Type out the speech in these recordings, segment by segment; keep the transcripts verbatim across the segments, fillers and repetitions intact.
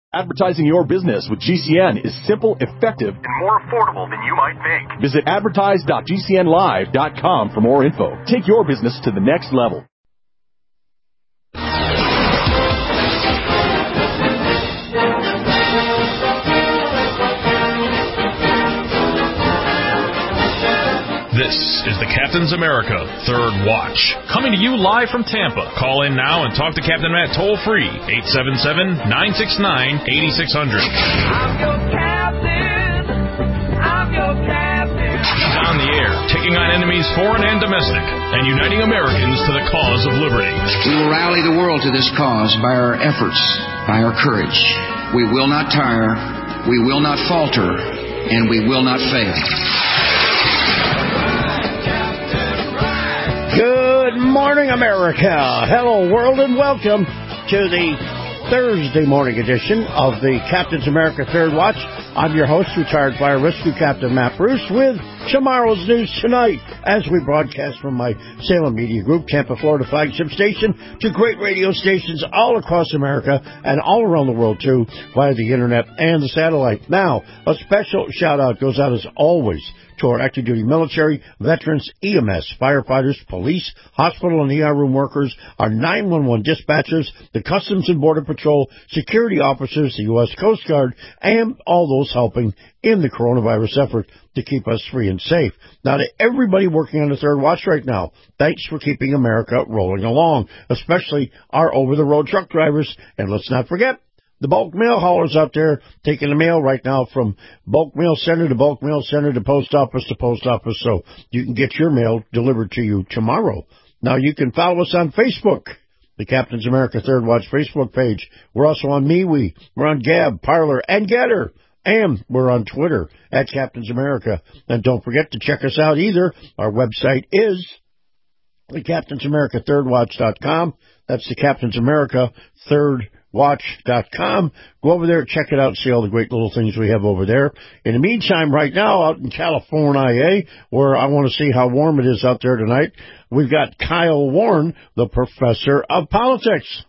Advertising your business with G C N is simple, effective, and more affordable than you might think. Visit advertise dot g c n live dot com for more info. Take your business to the next level. This is the Captain's America Third Watch, coming to you live from Tampa. Call in now and talk to Captain Matt toll-free, eight seven seven, nine six nine, eight six zero zero. I'm your captain. I'm your captain. He's on the air, taking on enemies foreign and domestic, and uniting Americans to the cause of liberty. We will rally the world to this cause by our efforts, by our courage. We will not tire, we will not falter, and we will not fail. Good morning, America. Hello, world, and welcome to the Thursday morning edition of the Captain's America Third Watch. I'm your host, retired fire rescue captain Matt Bruce, with tomorrow's news tonight as we broadcast from my Salem Media Group, Tampa, Florida flagship station, to great radio stations all across America and all around the world, too, via the internet and the satellite. Now, a special shout-out goes out, as always, to our active duty military, veterans, E M S, firefighters, police, hospital and E R room workers, our nine one one dispatchers, the Customs and Border Patrol, security officers, the U S Coast Guard, and all those helping in the coronavirus effort to keep us free and safe. Now, to everybody working on the Third Watch right now, thanks for keeping America rolling along, especially our over-the-road truck drivers. And let's not forget the bulk mail haulers out there taking the mail right now from bulk mail center to bulk mail center to post office to post office, so you can get your mail delivered to you tomorrow. Now, you can follow us on Facebook, the Captain's America Third Watch Facebook page. We're also on MeWe. We're on Gab, Parler, and Getter. And we're on Twitter at Captain's America. And don't forget to check us out either. Our website is the Captain's America Third Watch dot com. That's the Captain's America Third Watch dot com. Go over there, check it out, see all the great little things we have over there. In the meantime, right now, out in California, where I want to see how warm it is out there tonight, we've got Kyle Warren, the professor of politics.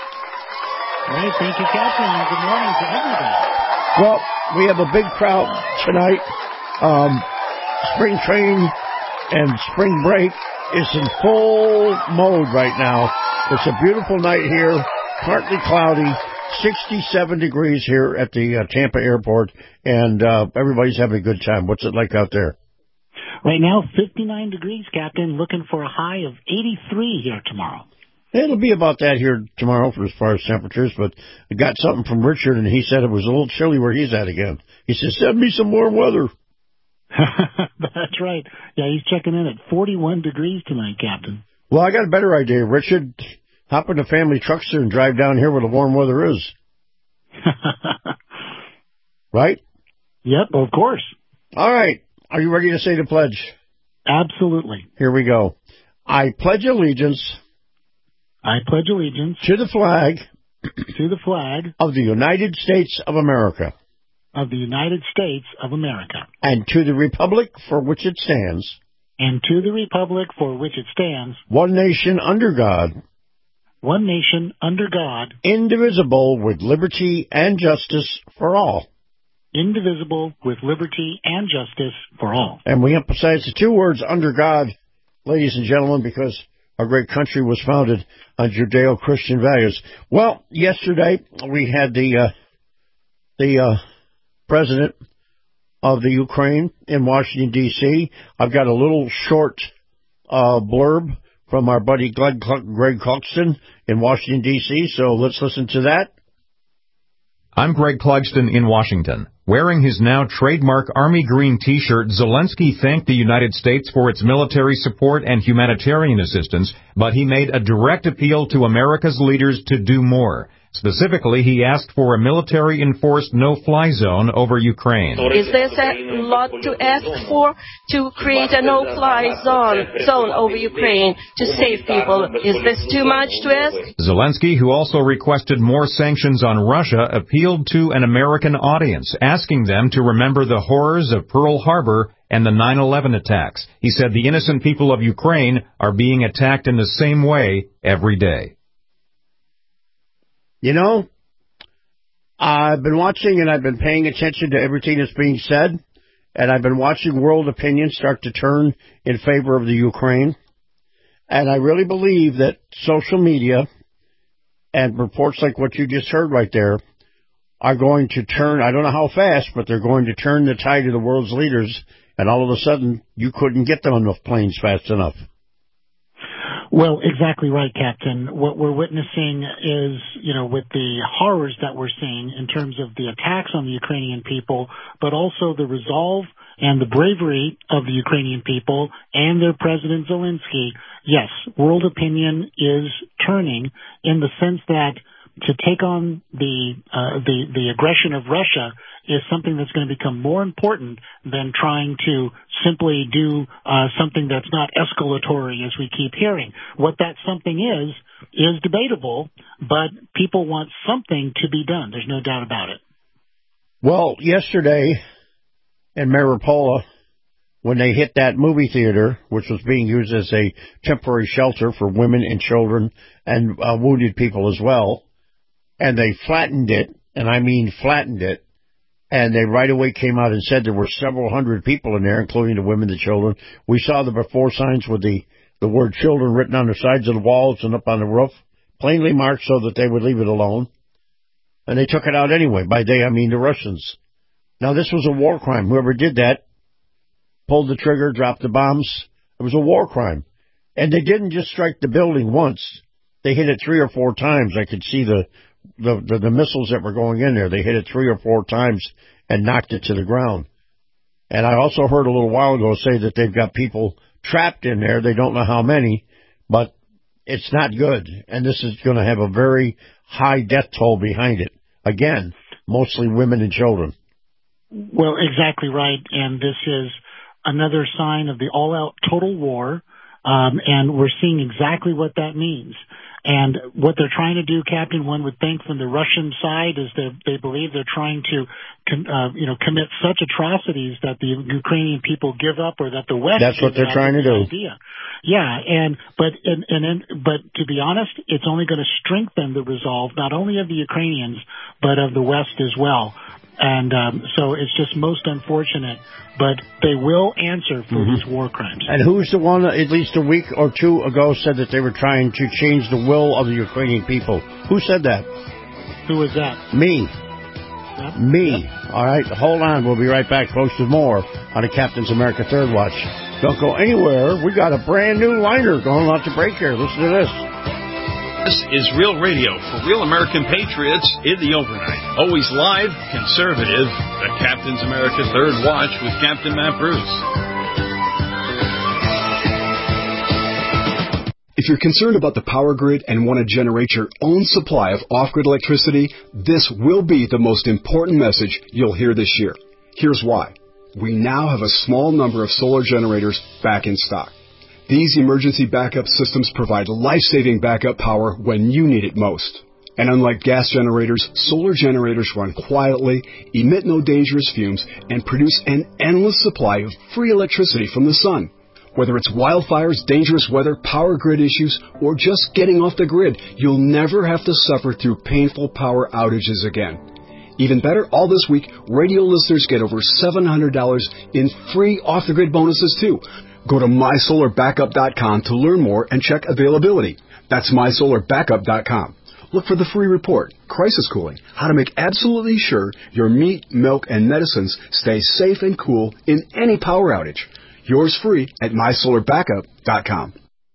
Great, thank you, Captain, and good morning to everybody. Well, we have a big crowd tonight. Um, spring training and spring break is in full mode right now. It's a beautiful night here. Partly cloudy, sixty-seven degrees here at the uh, Tampa airport, and uh, everybody's having a good time. What's it like out there? Right now, fifty-nine degrees, Captain, looking for a high of eighty-three here tomorrow. It'll be about that here tomorrow for as far as temperatures, but I got something from Richard, and he said it was a little chilly where he's at again. He said, send me some warm weather. That's right. Yeah, he's checking in at forty-one degrees tonight, Captain. Well, I got a better idea, Richard. Hop in a family truckster and drive down here where the warm weather is. Right? Yep, of course. All right. Are you ready to say the pledge? Absolutely. Here we go. I pledge allegiance. I pledge allegiance. To the flag. To the flag. Of the United States of America. Of the United States of America. And to the republic for which it stands. And to the republic for which it stands. One nation under God. One nation, under God, indivisible, with liberty and justice for all. Indivisible, with liberty and justice for all. And we emphasize the two words, under God, ladies and gentlemen, because our great country was founded on Judeo-Christian values. Well, yesterday we had the uh, the uh, president of the Ukraine in Washington, D C I've got a little short uh, blurb from our buddy Greg Clugston in Washington, D C, so let's listen to that. I'm Greg Clugston in Washington. Wearing his now trademark Army Green T-shirt, Zelensky thanked the United States for its military support and humanitarian assistance, but he made a direct appeal to America's leaders to do more. Specifically, he asked for a military-enforced no-fly zone over Ukraine. Is this a lot to ask for, to create a no-fly zone, zone over Ukraine to save people? Is this too much to ask? Zelensky, who also requested more sanctions on Russia, appealed to an American audience, asking them to remember the horrors of Pearl Harbor and the nine eleven attacks. He said the innocent people of Ukraine are being attacked in the same way every day. You know, I've been watching and I've been paying attention to everything that's being said, and I've been watching world opinion start to turn in favor of the Ukraine. And I really believe that social media and reports like what you just heard right there are going to turn, I don't know how fast, but they're going to turn the tide of the world's leaders, and all of a sudden you couldn't get them enough planes fast enough. Well, exactly right, Captain. What we're witnessing is, you know, with the horrors that we're seeing in terms of the attacks on the Ukrainian people, but also the resolve and the bravery of the Ukrainian people and their President Zelensky. Yes, world opinion is turning in the sense that to take on the uh, the the aggression of Russia is something that's going to become more important than trying to simply do uh, something that's not escalatory, as we keep hearing. What that something is, is debatable, but people want something to be done. There's no doubt about it. Well, yesterday in Mariupol, when they hit that movie theater, which was being used as a temporary shelter for women and children and uh, wounded people as well, and they flattened it, and I mean flattened it, and they right away came out and said there were several hundred people in there, including the women, the children. We saw the before signs with the, the word children written on the sides of the walls and up on the roof, plainly marked so that they would leave it alone. And they took it out anyway. By they, I mean the Russians. Now, this was a war crime. Whoever did that pulled the trigger, dropped the bombs. It was a war crime. And they didn't just strike the building once. They hit it three or four times. I could see the The, the the missiles that were going in there. They hit it three or four times and knocked it to the ground. And I also heard a little while ago say that they've got people trapped in there. They don't know how many, but it's not good. And this is going to have a very high death toll behind it. Again, mostly women and children. Well, exactly right. And this is another sign of the all-out total war. Um, and we're seeing exactly what that means. And what they're trying to do, Captain, one would think from the Russian side, is that they believe they're trying to, uh, you know, commit such atrocities that the Ukrainian people give up, or that the West. That's what they're trying to do. Idea. Yeah, and but and and, and but to be honest, it's only going to strengthen the resolve not only of the Ukrainians but of the West as well. And um, so it's just most unfortunate, but they will answer for mm-hmm. these war crimes. And who's the one, at least a week or two ago, said that they were trying to change the will of the Ukrainian people? Who said that? Who was that? Me. Yep. Me. Yep. All right, hold on. We'll be right back close to more on the Captain's America Third Watch. Don't go anywhere. We got a brand new liner going out to break here. Listen to this. This is Real Radio for real American patriots in the overnight. Always live, conservative, the Captain's America Third Watch with Captain Matt Bruce. If you're concerned about the power grid and want to generate your own supply of off-grid electricity, this will be the most important message you'll hear this year. Here's why. We now have a small number of solar generators back in stock. These emergency backup systems provide life-saving backup power when you need it most. And unlike gas generators, solar generators run quietly, emit no dangerous fumes, and produce an endless supply of free electricity from the sun. Whether it's wildfires, dangerous weather, power grid issues, or just getting off the grid, you'll never have to suffer through painful power outages again. Even better, all this week, radio listeners get over seven hundred dollars in free off-the-grid bonuses, too. Go to my solar backup dot com to learn more and check availability. That's my solar backup dot com. Look for the free report, Crisis Cooling, how to make absolutely sure your meat, milk, and medicines stay safe and cool in any power outage. Yours free at my solar backup dot com.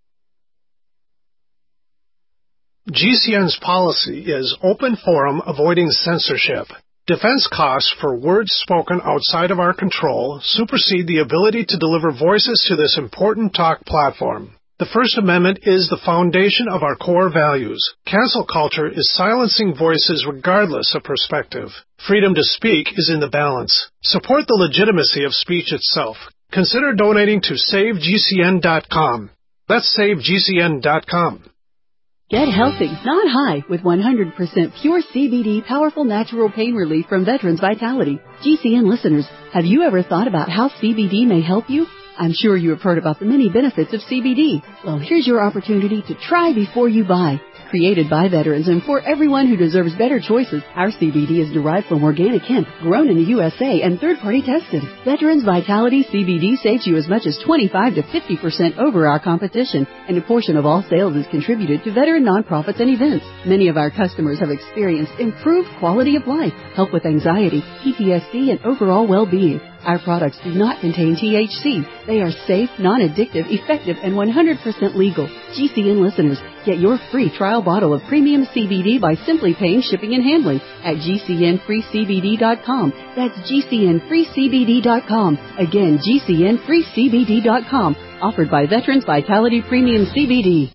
G C N's policy is open forum, avoiding censorship. Defense costs for words spoken outside of our control supersede the ability to deliver voices to this important talk platform. The First Amendment is the foundation of our core values. Cancel culture is silencing voices regardless of perspective. Freedom to speak is in the balance. Support the legitimacy of speech itself. Consider donating to save G C N dot com. That's save G C N dot com. Get healthy, not high, with one hundred percent pure C B D powerful natural pain relief from Veterans Vitality. G C N listeners, have you ever thought about how C B D may help you? I'm sure you have heard about the many benefits of C B D. Well, here's your opportunity to try before you buy. Created by veterans and for everyone who deserves better choices, our C B D is derived from organic hemp, grown in the U S A and third-party tested. Veterans Vitality C B D saves you as much as twenty-five to fifty percent over our competition, and a portion of all sales is contributed to veteran nonprofits and events. Many of our customers have experienced improved quality of life, help with anxiety, P T S D, and overall well-being. Our products do not contain T H C. They are safe, non-addictive, effective, and one hundred percent legal. G C N listeners, get your free trial bottle of premium C B D by simply paying shipping and handling at G C N free C B D dot com. That's G C N free C B D dot com. Again, G C N free C B D dot com. Offered by Veterans Vitality Premium C B D.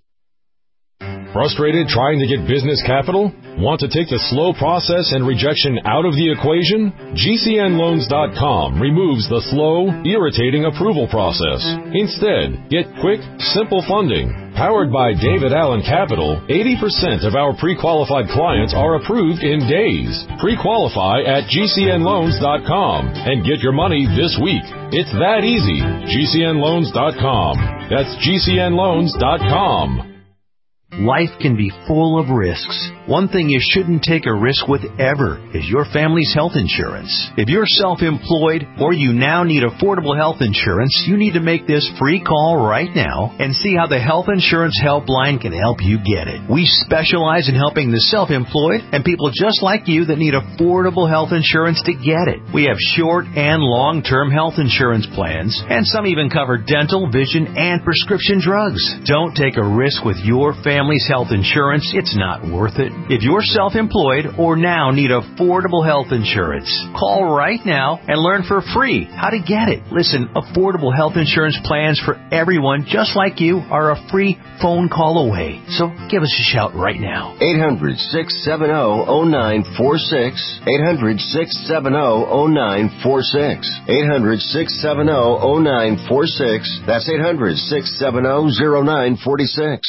Frustrated trying to get business capital? Want to take the slow process and rejection out of the equation? G C N loans dot com removes the slow, irritating approval process. Instead, get quick, simple funding. Powered by David Allen Capital, eighty percent of our pre-qualified clients are approved in days. Pre-qualify at G C N loans dot com and get your money this week. It's that easy. G C N loans dot com. That's G C N loans dot com. Life can be full of risks. One thing you shouldn't take a risk with ever is your family's health insurance. If you're self-employed or you now need affordable health insurance, you need to make this free call right now and see how the Health Insurance Helpline can help you get it. We specialize in helping the self-employed and people just like you that need affordable health insurance to get it. We have short and long-term health insurance plans, and some even cover dental, vision, and prescription drugs. Don't take a risk with your family's health insurance. It's not worth it. If you're self-employed or now need affordable health insurance, call right now and learn for free how to get it. Listen, affordable health insurance plans for everyone just like you are a free phone call away. So give us a shout right now. eight hundred, six seven zero, zero nine four six. eight hundred, six seven zero, zero nine four six. eight hundred, six seven zero, zero nine four six. That's eight hundred, six seven zero, zero nine four six.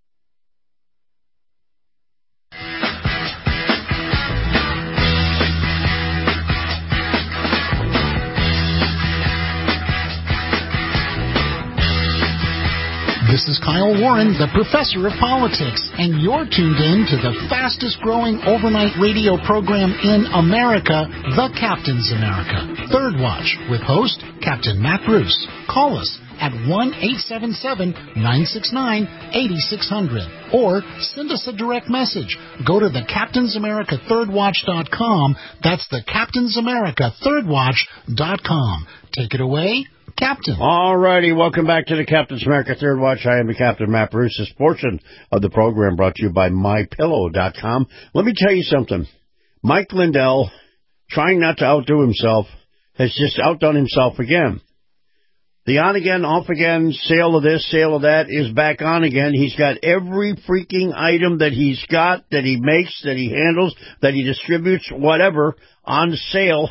This is Kyle Warren, the professor of politics, and you're tuned in to the fastest-growing overnight radio program in America, The Captain's America. Third Watch, with host Captain Matt Bruce. Call us at one eight seven seven, nine six nine, eight six zero zero or send us a direct message. Go to the captains america third watch dot com. That's the captains america third watch dot com. Take it away, Captain. All righty, welcome back to the Captain's America Third Watch. I am the Captain, Matt Bruce. This portion of the program brought to you by my pillow dot com. Let me tell you something. Mike Lindell, trying not to outdo himself, has just outdone himself again. The on-again, off-again, sale of this, sale of that is back on again. He's got every freaking item that he's got, that he makes, that he handles, that he distributes, whatever, on sale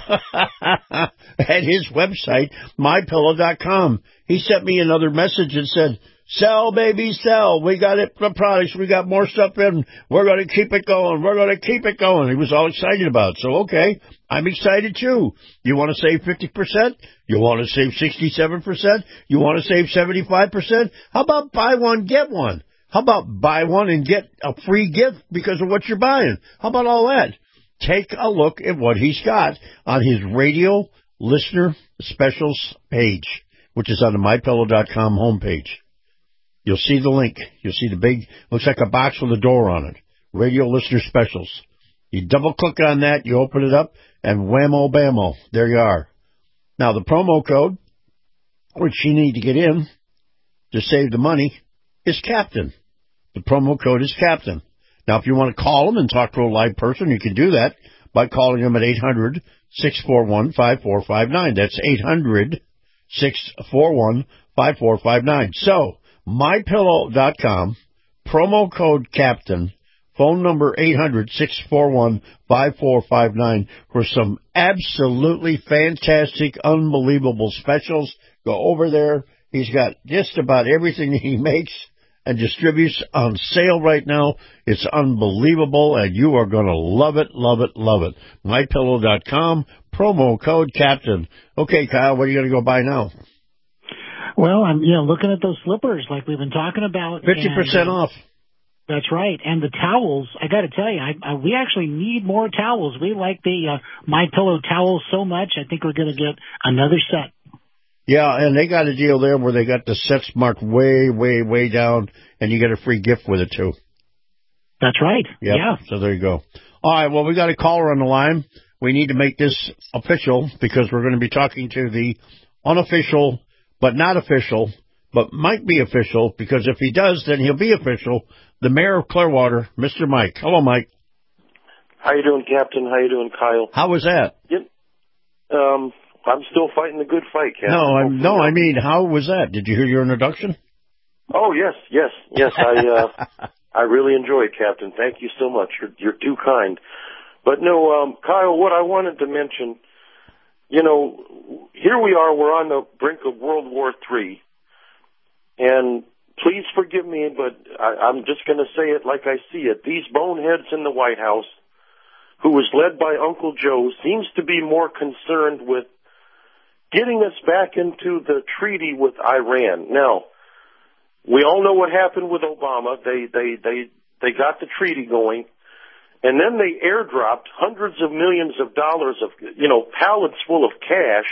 at his website, my pillow dot com. He sent me another message and said, sell, baby, sell. We got it, the products. We got more stuff in. We're going to keep it going. We're going to keep it going. He was all excited about it. So, okay, I'm excited too. You want to save fifty percent? You want to save sixty-seven percent? You want to save seventy-five percent? How about buy one, get one? How about buy one and get a free gift because of what you're buying? How about all that? Take a look at what he's got on his radio listener specials page, which is on the my pillow dot com homepage. You'll see the link. You'll see the big, looks like a box with a door on it. Radio listener specials. You double click on that, you open it up, and whammo bammo, there you are. Now the promo code, which you need to get in to save the money, is Captain. The promo code is Captain. Now if you want to call them and talk to a live person, you can do that by calling them at eight hundred, six four one, five four five nine. That's eight hundred, six four one, five four five nine. So, my pillow dot com, promo code Captain, phone number eight hundred, six four one, five four five nine for some absolutely fantastic, unbelievable specials. Go over there. He's got just about everything he makes and distributes on sale right now. It's unbelievable, and you are going to love it, love it, love it. my pillow dot com, promo code Captain. Okay, Kyle, what are you going to go buy now? Well, I'm you know looking at those slippers like we've been talking about. fifty percent and, uh, off. That's right. And the towels, I got to tell you, I, I, we actually need more towels. We like the uh, My Pillow towels so much. I think we're going to get another set. Yeah, and they got a deal there where they got the sets marked way, way, way down, and you get a free gift with it, too. That's right. Yep. Yeah. So there you go. All right, well, we got a caller on the line. We need to make this official because we're going to be talking to the unofficial, but not official, but might be official, because if he does, then he'll be official, the mayor of Clearwater, Mister Mike. Hello, Mike. How you doing, Captain? How you doing, Kyle? How was that? Yep. Um, I'm still fighting the good fight, Captain. No, I'm, no, I mean, how was that? Did you hear your introduction? Oh, yes, yes, yes. I uh, I really enjoyed, Captain. Thank you so much. You're, you're too kind. But no, um, Kyle, what I wanted to mention, you know, here we are. We're on the brink of World War Three, and please forgive me, but I, I'm just going to say it like I see it. These boneheads in the White House, who was led by Uncle Joe, seems to be more concerned with getting us back into the treaty with Iran. Now, we all know what happened with Obama. They they they they got the treaty going, and then they airdropped hundreds of millions of dollars of, you know, pallets full of cash.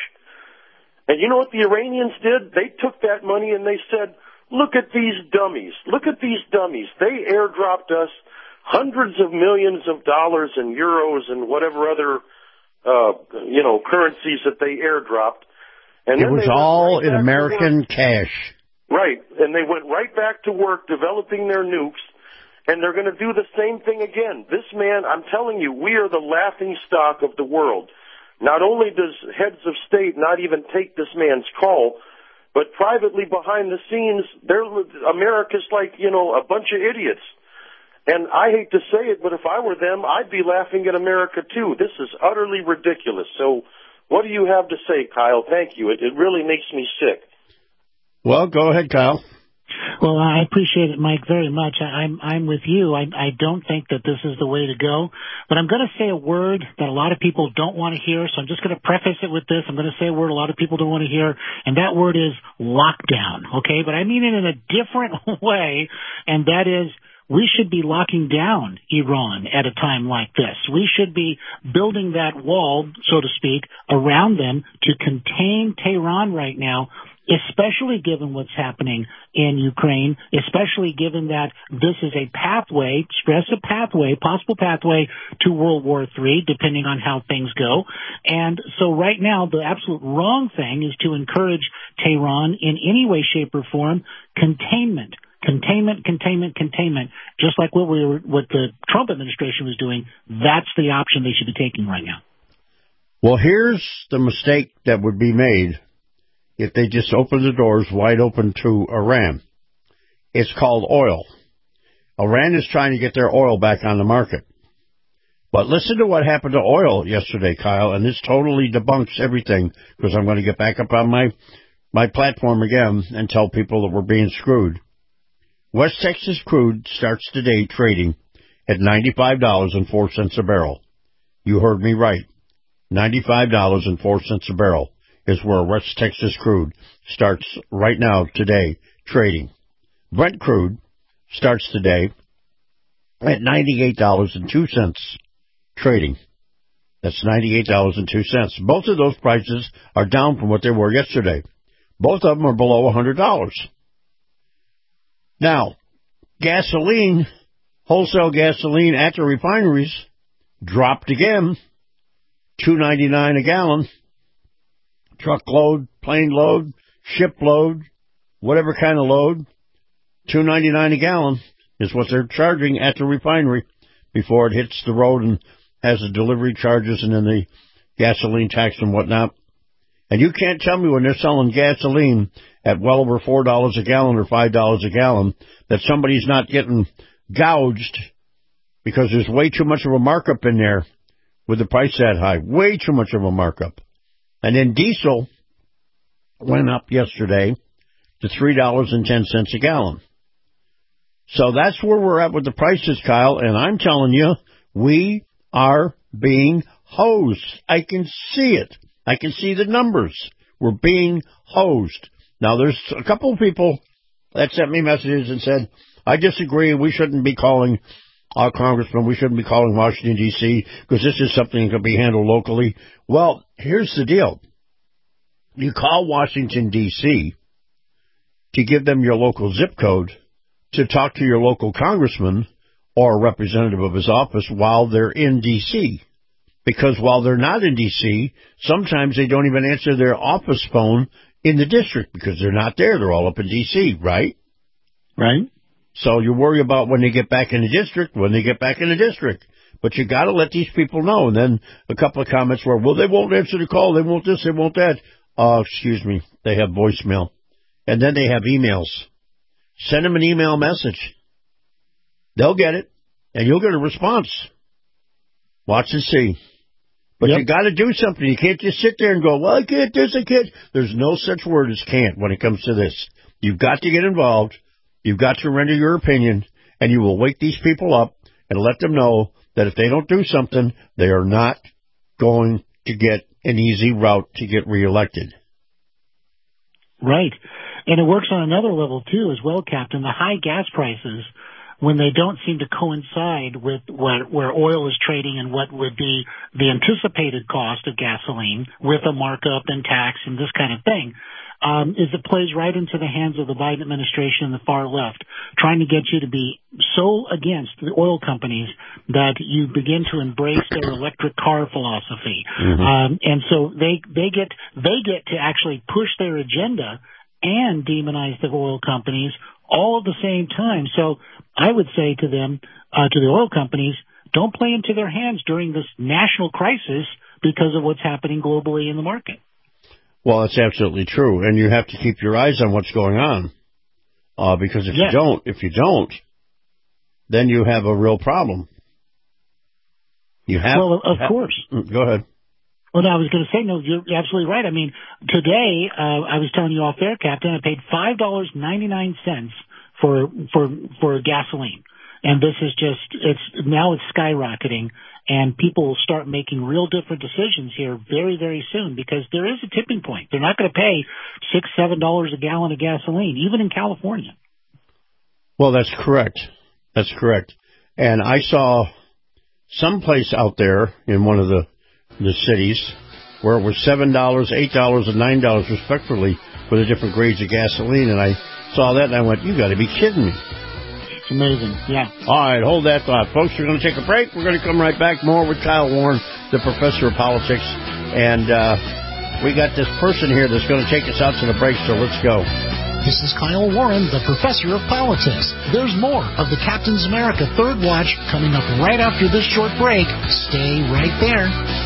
And you know what the Iranians did? They took that money and they said, look at these dummies. Look at these dummies. They airdropped us hundreds of millions of dollars and euros and whatever other, uh, you know, currencies that they airdropped. And it was all in American cash. Right. And they went right back to work developing their nukes, and they're going to do the same thing again. This man, I'm telling you, we are the laughing stock of the world. Not only does heads of state not even take this man's call, but privately behind the scenes, they're, America's like, you know, a bunch of idiots. And I hate to say it, but if I were them, I'd be laughing at America, too. This is utterly ridiculous. So what do you have to say, Kyle? Thank you. It, it really makes me sick. Well, go ahead, Kyle. Well, I appreciate it, Mike, very much. I, I'm I'm with you. I, I don't think that this is the way to go. But I'm going to say a word that a lot of people don't want to hear, so I'm just going to preface it with this. I'm going to say a word a lot of people don't want to hear, and that word is lockdown, okay? But I mean it in a different way, and that is we should be locking down Iran at a time like this. We should be building that wall, so to speak, around them to contain Tehran right now, especially given what's happening in Ukraine, especially given that this is a pathway, stress a pathway, possible pathway to World War Three, depending on how things go. And so right now, the absolute wrong thing is to encourage Tehran in any way, shape, or form containment. Containment, containment, containment, just like what we were, what the Trump administration was doing. That's the option they should be taking right now. Well, here's the mistake that would be made if they just open the doors wide open to Iran. It's called oil. Iran is trying to get their oil back on the market. But listen to what happened to oil yesterday, Kyle, and this totally debunks everything, because I'm going to get back up on my, my platform again and tell people that we're being screwed. West Texas crude starts today trading at ninety-five dollars and four cents a barrel. You heard me right. ninety-five dollars and four cents a barrel is where West Texas crude starts right now today trading. Brent crude starts today at ninety-eight dollars and two cents trading. That's ninety-eight dollars and two cents. Both of those prices are down from what they were yesterday. Both of them are below one hundred dollars. Now, gasoline, wholesale gasoline at the refineries dropped again, two ninety-nine a gallon. Truckload, plane load, ship load, whatever kind of load, two ninety-nine a gallon is what they're charging at the refinery before it hits the road and has the delivery charges and then the gasoline tax and whatnot. And you can't tell me when they're selling gasoline at well over four dollars a gallon or five dollars a gallon that somebody's not getting gouged because there's way too much of a markup in there with the price that high. Way too much of a markup. And then diesel went up yesterday to three dollars and ten cents a gallon. So that's where we're at with the prices, Kyle, and I'm telling you, we are being hosed. I can see it. I can see the numbers. We're being hosed. Now, there's a couple of people that sent me messages and said, I disagree. We shouldn't be calling our congressman. We shouldn't be calling Washington, D C, because this is something that can be handled locally. Well, here's the deal. You call Washington, D C to give them your local zip code to talk to your local congressman or a representative of his office while they're in D C Because while they're not in D C, sometimes they don't even answer their office phone in the district because they're not there. They're all up in D C, right? Right. So you worry about when they get back in the district, when they get back in the district. But you got to let these people know. And then a couple of comments were, well, they won't answer the call. They won't this, they won't that. Oh, uh, excuse me. They have voicemail. And then they have emails. Send them an email message. They'll get it, and you'll get a response. Watch and see. But yep. You got to do something. You can't just sit there and go, well, I can't this, I can't. There's no such word as can't when it comes to this. You've got to get involved. You've got to render your opinion, and you will wake these people up and let them know that if they don't do something, they are not going to get an easy route to get reelected. Right. And it works on another level, too, as well, Captain. The high gas prices, when they don't seem to coincide with where, where oil is trading and what would be the anticipated cost of gasoline with a markup and tax and this kind of thing, um, is it plays right into the hands of the Biden administration and the far left, trying to get you to be so against the oil companies that you begin to embrace their electric car philosophy. Mm-hmm. Um, and so they, they get, they get to actually push their agenda and demonize the oil companies all at the same time. So I would say to them, uh, to the oil companies, don't play into their hands during this national crisis because of what's happening globally in the market. Well, that's absolutely true, and you have to keep your eyes on what's going on, uh, because if yes. you don't, if you don't, then you have a real problem. You have. Well, of have, course. Go ahead. Well, no, I was going to say, no, you're absolutely right. I mean, today, uh, I was telling you off air, Captain, I paid five dollars and ninety-nine cents for, for, for gasoline. And this is just, it's, now it's skyrocketing, and people will start making real different decisions here very, very soon because there is a tipping point. They're not going to pay six, seven dollars a gallon of gasoline, even in California. Well, that's correct. That's correct. And I saw someplace out there in one of the the cities where it was seven dollars, eight dollars, and nine dollars respectively for the different grades of gasoline. And I saw that and I went, you got to be kidding me. It's amazing, yeah. All right, hold that thought. Folks, we're going to take a break. We're going to come right back. More with Kyle Warren, the professor of politics. And uh, we got this person here that's going to take us out to the break, so let's go. This is Kyle Warren, the professor of politics. There's more of the Captain's America Third Watch coming up right after this short break. Stay right there.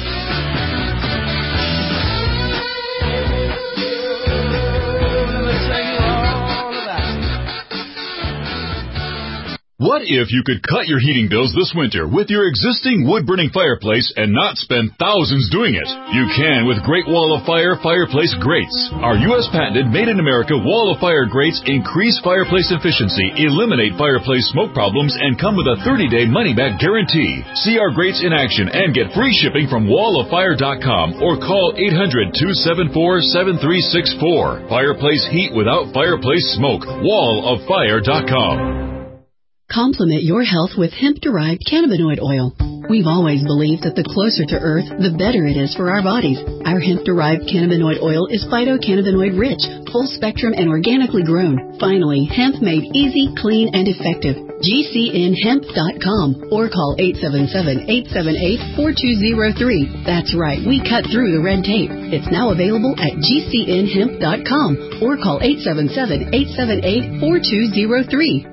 What if you could cut your heating bills this winter with your existing wood-burning fireplace and not spend thousands doing it? You can with Great Wall of Fire Fireplace Grates. Our U S patented made-in-America Wall of Fire grates increase fireplace efficiency, eliminate fireplace smoke problems, and come with a thirty-day money-back guarantee. See our grates in action and get free shipping from wall of fire dot com or call eight hundred, two seven four, seven three six four. Fireplace heat without fireplace smoke. wall of fire dot com. Complement your health with hemp-derived cannabinoid oil. We've always believed that the closer to Earth, the better it is for our bodies. Our hemp-derived cannabinoid oil is phytocannabinoid-rich, full-spectrum, and organically grown. Finally, hemp made easy, clean, and effective. G C N hemp dot com or call eight seven seven, eight seven eight, four two zero three. That's right, we cut through the red tape. It's now available at G C N hemp dot com or call eight seven seven, eight seven eight, four two zero three.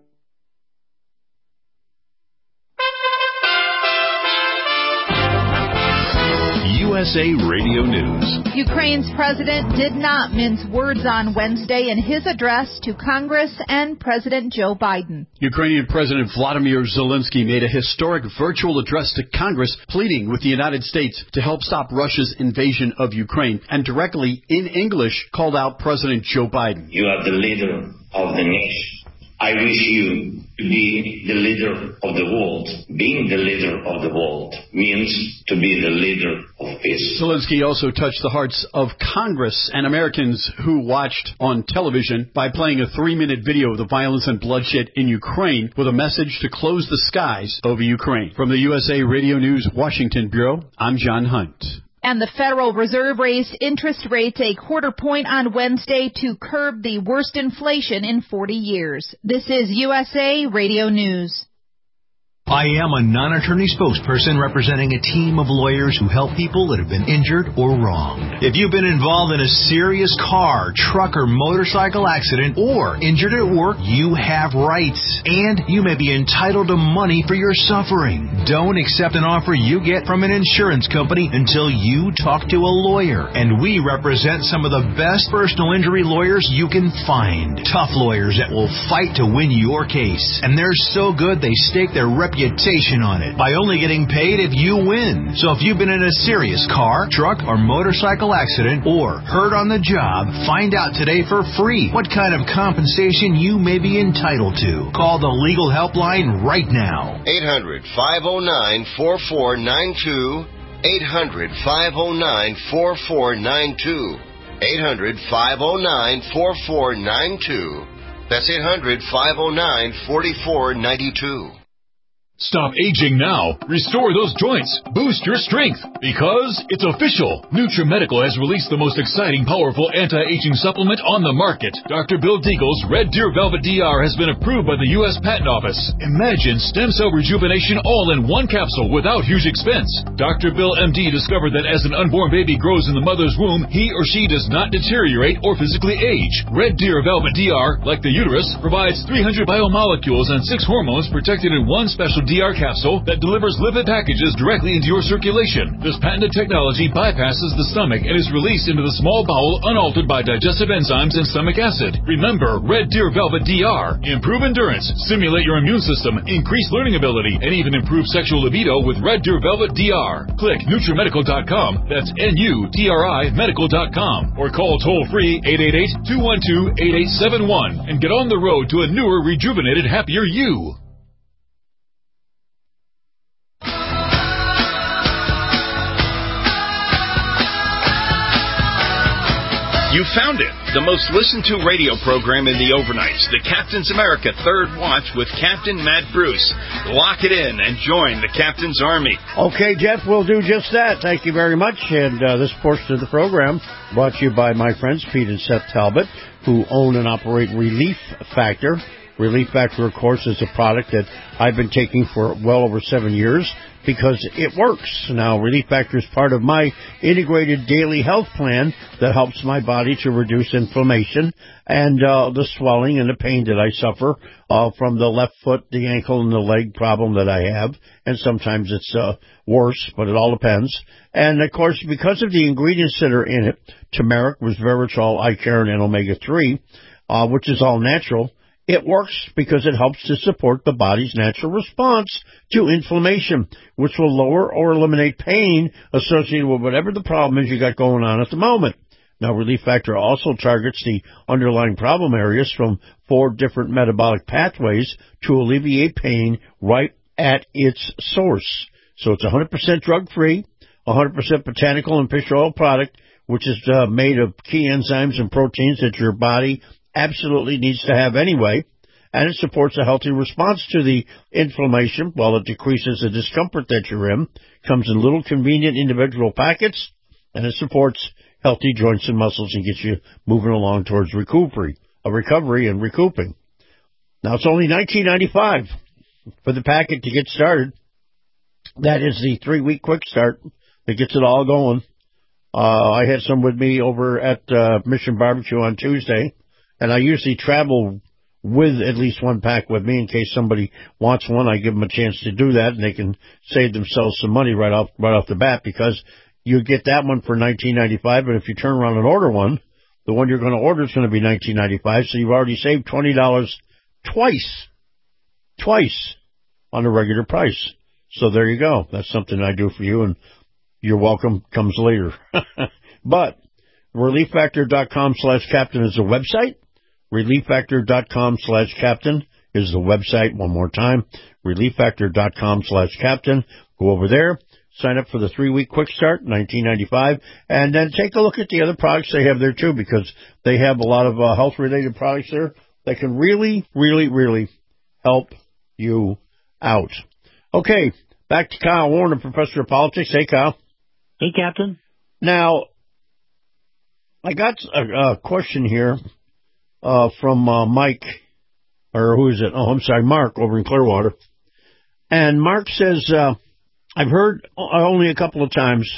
U S A Radio News. Ukraine's president did not mince words on Wednesday in his address to Congress and President Joe Biden. Ukrainian President Vladimir Zelensky made a historic virtual address to Congress pleading with the United States to help stop Russia's invasion of Ukraine, and directly in English called out President Joe Biden. You are the leader of the nation. I wish you to be the leader of the world. Being the leader of the world means to be the leader of peace. Zelensky also touched the hearts of Congress and Americans who watched on television by playing a three-minute video of the violence and bloodshed in Ukraine with a message to close the skies over Ukraine. From the U S A Radio News Washington Bureau, I'm John Hunt. And the Federal Reserve raised interest rates a quarter point on Wednesday to curb the worst inflation in forty years. This is U S A Radio News. I am a non-attorney spokesperson representing a team of lawyers who help people that have been injured or wronged. If you've been involved in a serious car, truck, or motorcycle accident or injured at work, you have rights. And you may be entitled to money for your suffering. Don't accept an offer you get from an insurance company until you talk to a lawyer. And we represent some of the best personal injury lawyers you can find. Tough lawyers that will fight to win your case. And they're so good they stake their reputation on it by only getting paid if you win. So if you've been in a serious car, truck, or motorcycle accident or hurt on the job, find out today for free what kind of compensation you may be entitled to. Call the legal helpline right now. eight hundred, five oh nine, four four nine two. eight hundred, five oh nine, four four nine two. eight hundred, five oh nine, four four nine two. That's eight hundred, five oh nine, four four nine two. Stop aging now. Restore those joints. Boost your strength. Because it's official. NutriMedical has released the most exciting, powerful anti-aging supplement on the market. Doctor Bill Deagle's Red Deer Velvet D R has been approved by the U S Patent Office. Imagine stem cell rejuvenation all in one capsule without huge expense. Doctor Bill M D discovered that as an unborn baby grows in the mother's womb, he or she does not deteriorate or physically age. Red Deer Velvet D R, like the uterus, provides three hundred biomolecules and six hormones protected in one special D R capsule that delivers lipid packages directly into your circulation. This patented technology bypasses the stomach and is released into the small bowel unaltered by digestive enzymes and stomach acid. Remember, Red Deer Velvet D R. Improve endurance, stimulate your immune system, increase learning ability, and even improve sexual libido with Red Deer Velvet D R. Click NutriMedical dot com, that's N U T R I medical dot com, or call toll-free eight eight eight, two one two, eight eight seven one and get on the road to a newer, rejuvenated, happier you. You found it, the most listened to radio program in the overnights, the Captain's America Third Watch with Captain Matt Bruce. Lock it in and join the Captain's Army. Okay, Jeff, we'll do just that. Thank you very much. And uh, this portion of the program brought to you by my friends Pete and Seth Talbot, who own and operate Relief Factor. Relief Factor, of course, is a product that I've been taking for well over seven years because it works. Now, Relief Factor is part of my integrated daily health plan that helps my body to reduce inflammation and uh, the swelling and the pain that I suffer uh, from the left foot, the ankle, and the leg problem that I have. And sometimes it's uh, worse, but it all depends. And, of course, because of the ingredients that are in it, turmeric, resveratrol, icaron, and omega three, uh, which is all natural, it works because it helps to support the body's natural response to inflammation, which will lower or eliminate pain associated with whatever the problem is you got going on at the moment. Now, Relief Factor also targets the underlying problem areas from four different metabolic pathways to alleviate pain right at its source. So it's one hundred percent drug-free, one hundred percent botanical and fish oil product, which is uh, made of key enzymes and proteins that your body absolutely needs to have anyway, and it supports a healthy response to the inflammation while it decreases the discomfort that you're in. Comes in little convenient individual packets, and it supports healthy joints and muscles and gets you moving along towards recovery, a recovery and recouping. Now, it's only nineteen ninety-five dollars for the packet to get started. That is the three-week quick start that gets it all going. Uh, I had some with me over at uh, Mission Barbecue on Tuesday. And I usually travel with at least one pack with me in case somebody wants one. I give them a chance to do that, and they can save themselves some money right off right off the bat because you get that one for nineteen ninety-five dollars. But if you turn around and order one, the one you're going to order is going to be nineteen ninety-five dollars. So you've already saved twenty dollars twice, twice on the regular price. So there you go. That's something I do for you, and your welcome comes later. But relief factor dot com slash captain is a website. relief factor dot com slash captain is the website. One more time, relieffactor.com slash captain. Go over there. Sign up for the three-week quick start, nineteen ninety-five, and then take a look at the other products they have there, too, because they have a lot of uh, health-related products there that can really, really, really help you out. Okay, back to Kyle Warner, Professor of Politics. Hey, Kyle. Hey, Captain. Now, I got a, a question here uh, from uh, Mike, or who is it? Oh, I'm sorry, Mark over in Clearwater. And Mark says, uh, I've heard only a couple of times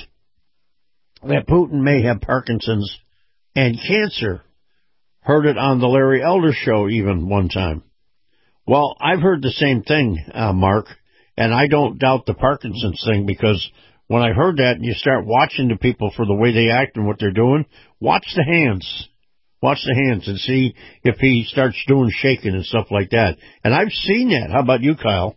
that Putin may have Parkinson's and cancer. Heard it on the Larry Elder show even one time. Well, I've heard the same thing, uh, Mark, and I don't doubt the Parkinson's thing, because when I heard that and you start watching the people for the way they act and what they're doing, watch the hands. Watch the hands and see if he starts doing shaking and stuff like that. And I've seen that. How about you, Kyle?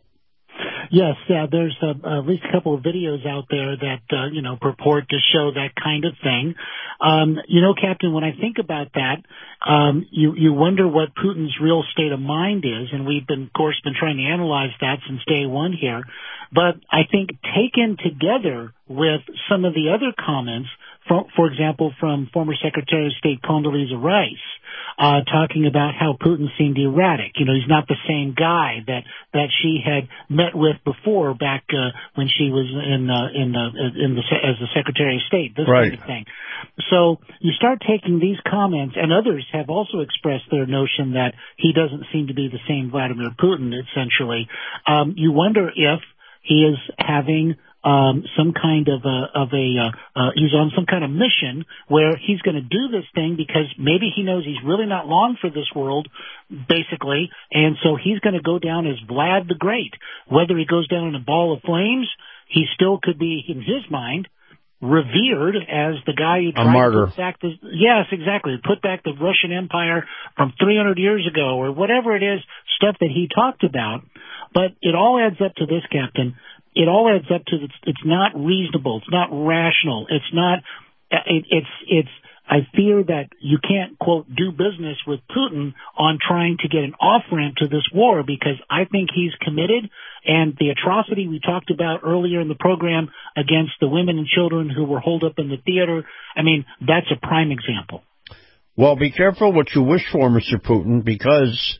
Yes, uh, there's uh, at least a couple of videos out there that, uh, you know, purport to show that kind of thing. Um, you know, Captain, when I think about that, um, you, you wonder what Putin's real state of mind is, and we've been, of course, been trying to analyze that since day one here. But I think taken together with some of the other comments, for, for example, from former Secretary of State Condoleezza Rice, uh, talking about how Putin seemed erratic. You know, he's not the same guy that, that she had met with before back, uh, when she was in, uh, in, uh, in the, as the Secretary of State, this right. kind of thing. So you start taking these comments, and others have also expressed their notion that he doesn't seem to be the same Vladimir Putin, essentially. Um, you wonder if he is having um, some kind of a, of a uh, uh, he's on some kind of mission where he's going to do this thing because maybe he knows he's really not long for this world, basically, and so he's going to go down as Vlad the Great. Whether he goes down in a ball of flames, he still could be, in his mind, revered as the guy who tried to put back the, yes, exactly, put back the Russian Empire from three hundred years ago, or whatever it is, stuff that he talked about. But it all adds up to this, Captain. It all adds up to, it's, it's not reasonable. It's not rational. It's not, it, it's, it's, I fear that you can't, quote, do business with Putin on trying to get an off-ramp to this war, because I think he's committed, and the atrocity we talked about earlier in the program against the women and children who were holed up in the theater, I mean, that's a prime example. Well, be careful what you wish for, Mister Putin, because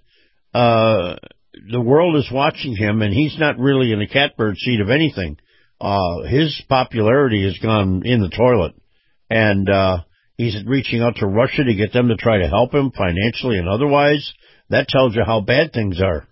uh, the world is watching him, and he's not really in the catbird seat of anything. Uh, his popularity has gone in the toilet, and uh, he's reaching out to Russia to get them to try to help him financially and otherwise. That tells you how bad things are.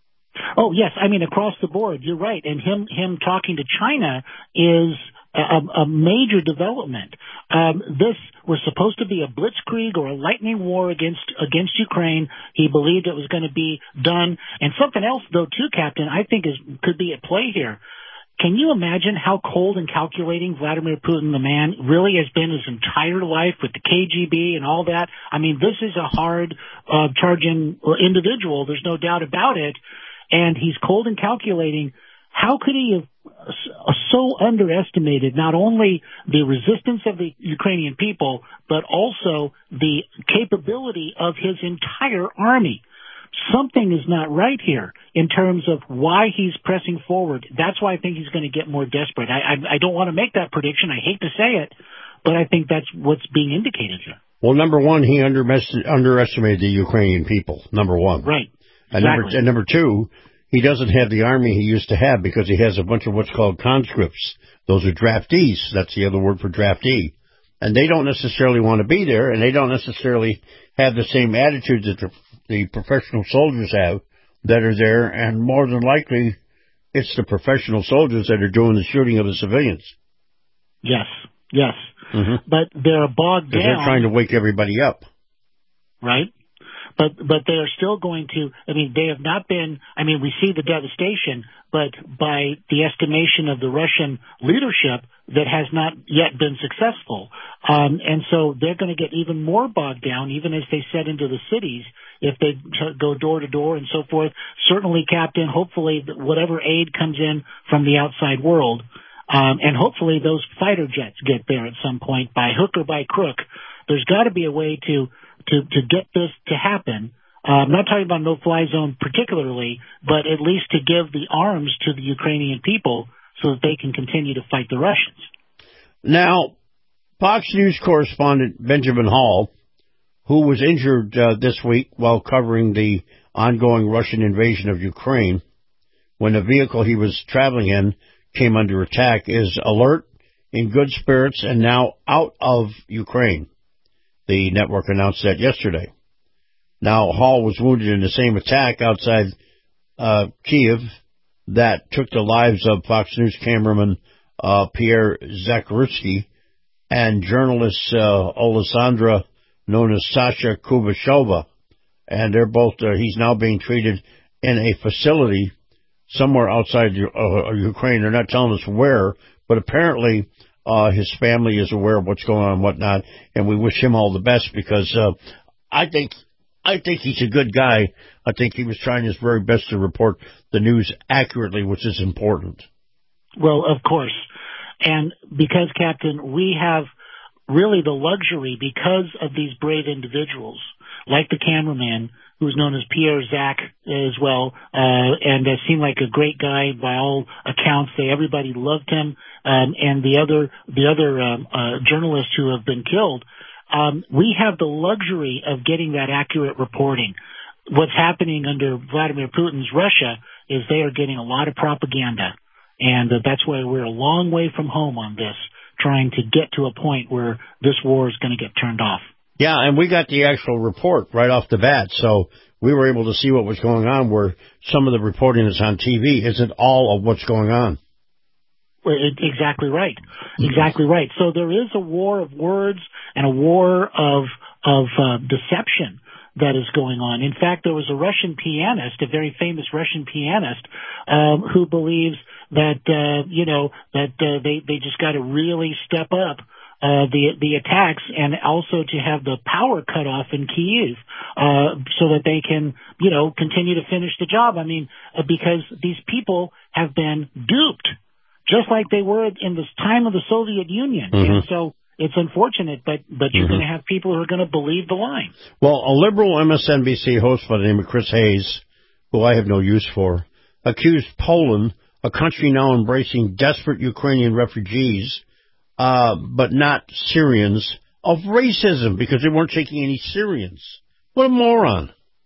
Oh, yes. I mean, across the board, you're right. And him him talking to China is a, a major development. Um, this was supposed to be a blitzkrieg or a lightning war against against Ukraine. He believed it was going to be done. And something else, though, too, Captain, I think is could be at play here. Can you imagine how cold and calculating Vladimir Putin, the man, really has been his entire life with the K G B and all that? I mean, this is a hard uh, charging individual. There's no doubt about it. And he's cold and calculating. How could he have so underestimated not only the resistance of the Ukrainian people, but also the capability of his entire army? Something is not right here in terms of why he's pressing forward. That's why I think he's going to get more desperate. I, I, I don't want to make that prediction. I hate to say it, but I think that's what's being indicated here. Well, number one, he underestimated the Ukrainian people, number one. Right. And, exactly. number, and number two, he doesn't have the army he used to have because he has a bunch of what's called conscripts. Those are draftees. That's the other word for draftee. And they don't necessarily want to be there, and they don't necessarily have the same attitude that the, the professional soldiers have that are there, and more than likely, it's the professional soldiers that are doing the shooting of the civilians. Yes, yes. Mm-hmm. But they're bogged down. They're trying to wake everybody up. Right. But but they are still going to, I mean, they have not been, I mean, we see the devastation, but by the estimation of the Russian leadership, that has not yet been successful. Um, and so they're going to get even more bogged down, even as they set into the cities, if they t- go door to door and so forth. Certainly, Captain, hopefully whatever aid comes in from the outside world, um, and hopefully those fighter jets get there at some point by hook or by crook. There's got to be a way to To, to get this to happen, Uh, I'm not talking about no-fly zone particularly, but at least to give the arms to the Ukrainian people so that they can continue to fight the Russians. Now, Fox News correspondent Benjamin Hall, who was injured uh, this week while covering the ongoing Russian invasion of Ukraine, when the vehicle he was traveling in came under attack, is alert, in good spirits, and now out of Ukraine. The network announced that yesterday. Now, Hall was wounded in the same attack outside uh, Kiev that took the lives of Fox News cameraman uh, Pierre Zakrzewski and journalist uh, Alessandra, known as Sasha Kubashova. And they're both, uh, he's now being treated in a facility somewhere outside uh, Ukraine. They're not telling us where, but apparently uh, his family is aware of what's going on and whatnot, and we wish him all the best because uh, I think I think he's a good guy. I think he was trying his very best to report the news accurately, which is important. Well, of course. And because, Captain, we have really the luxury, because of these brave individuals, like the cameraman, who's known as Pierre Zak as well, uh, and uh, seemed like a great guy by all accounts. They, everybody loved him, um, and the other the other um, uh, journalists who have been killed. Um, we have the luxury of getting that accurate reporting. What's happening under Vladimir Putin's Russia is they are getting a lot of propaganda, and uh, that's why we're a long way from home on this, trying to get to a point where this war is going to get turned off. Yeah, and we got the actual report right off the bat, so we were able to see what was going on, where some of the reporting that's on T V isn't all of what's going on. Well, it, exactly right. Exactly right. So there is a war of words and a war of of uh, deception that is going on. In fact, there was a Russian pianist, a very famous Russian pianist, um, who believes that, uh, you know, that uh, they, they just got to really step up Uh, the the attacks, and also to have the power cut off in Kyiv, uh, so that they can, you know, continue to finish the job. I mean, uh, because these people have been duped, just like they were in the time of the Soviet Union. Mm-hmm. And so it's unfortunate, but but you're Mm-hmm. going to have people who are going to believe the line. Well, a liberal M S N B C host by the name of Chris Hayes, who I have no use for, accused Poland, a country now embracing desperate Ukrainian refugees, Uh, but not Syrians, of racism because they weren't taking any Syrians. What a moron.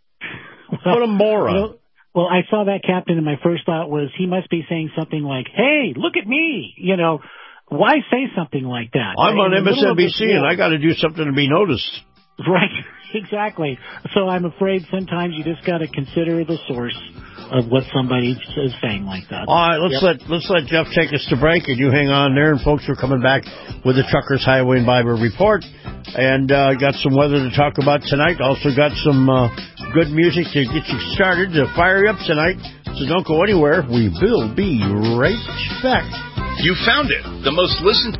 Well, what a moron. Well, well, I saw that, Captain, and my first thought was he must be saying something like, hey, look at me. You know, why say something like that? I'm on In the M S N B C middle of this and war. I got to do something to be noticed. Right, exactly. So I'm afraid sometimes you just got to consider the source of what somebody is saying like that. All right, let's Yep. let let's let Jeff take us to break, and you hang on there. And folks, we're coming back with the Truckers Highway and Bible Report, and uh, got some weather to talk about tonight. Also got some uh, good music to get you started to fire you up tonight. So don't go anywhere. We will be right back. You found it, the most listened.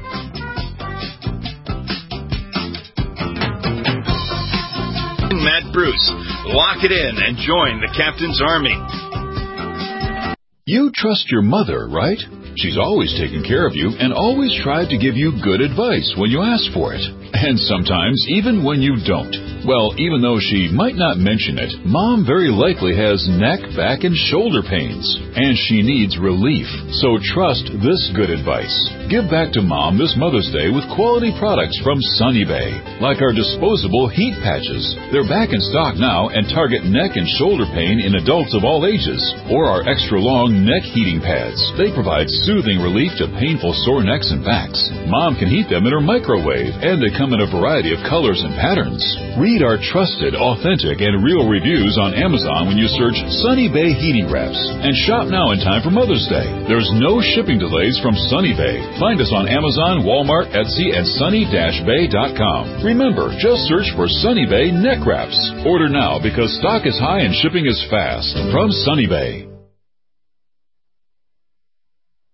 Matt Bruce, lock it in and join the Captain's Army. You trust your mother, right? She's always taken care of you and always tried to give you good advice when you ask for it. And sometimes even when you don't. Well, even though she might not mention it, Mom very likely has neck, back, and shoulder pains. And she needs relief. So trust this good advice. Give back to Mom this Mother's Day with quality products from Sunny Bay. Like our disposable heat patches. They're back in stock now and target neck and shoulder pain in adults of all ages. Or our extra long neck heating pads. They provide soothing relief to painful sore necks and backs. Mom can heat them in her microwave, and they come in a variety of colors and patterns. Read our trusted, authentic, and real reviews on Amazon when you search Sunny Bay Heating Wraps. And shop now in time for Mother's Day. There's no shipping delays from Sunny Bay. Find us on Amazon, Walmart, Etsy, and sunny dash bay dot com. Remember, just search for Sunny Bay Neck Wraps. Order now because stock is high and shipping is fast. From Sunny Bay.